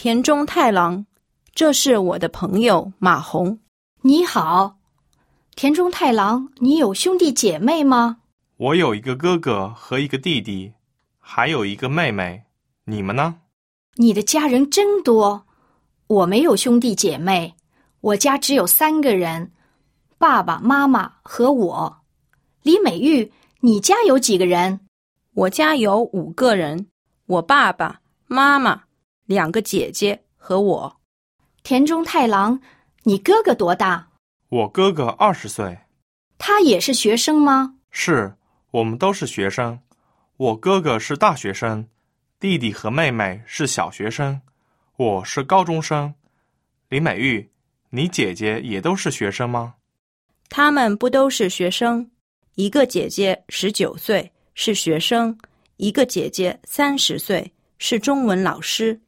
田中太郎，这是我的朋友马红。 你好，田中太郎，你有兄弟姐妹吗？ 我有一个哥哥和一个弟弟，还有一个妹妹。你们呢？ 你的家人真多。我没有兄弟姐妹，我家只有3个人，爸爸妈妈和我。李美玉，你家有几个人？ 我家有5个人，我爸爸妈妈、2个姐姐和我。 田中太郎，你哥哥多大？ 我哥哥20岁。 他也是学生吗？ 是，我们都是学生。我哥哥是大学生，弟弟和妹妹是小学生，我是高中生。李美玉，你姐姐也都是学生吗？ 他们不都是学生，一个姐姐19岁是学生，一个姐姐30岁是中文老师。